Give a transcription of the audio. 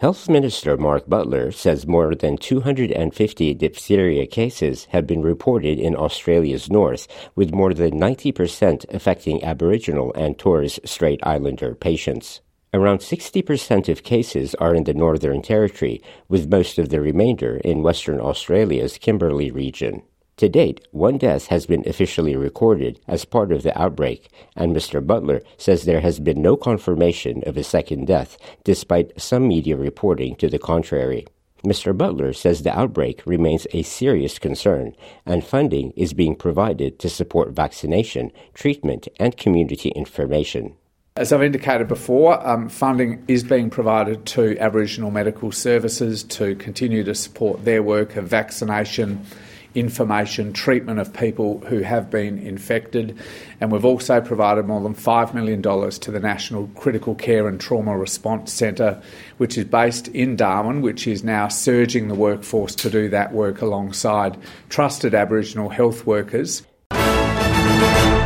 Health Minister Mark Butler says more than 250 diphtheria cases have been reported in Australia's north, with more than 90% affecting Aboriginal and Torres Strait Islander patients. Around 60% of cases are in the Northern Territory, with most of the remainder in Western Australia's Kimberley region. To date, one death has been officially recorded as part of the outbreak, and Mr. Butler says there has been no confirmation of a second death, despite some media reporting to the contrary. Mr. Butler says the outbreak remains a serious concern, and funding is being provided to support vaccination, treatment, and community information. As I've indicated before, funding is being provided to Aboriginal Medical Services to continue to support their work of vaccination, information, treatment of people who have been infected, and we've also provided more than $5 million to the National Critical Care and Trauma Response Centre, which is based in Darwin, which is now surging the workforce to do that work alongside trusted Aboriginal health workers.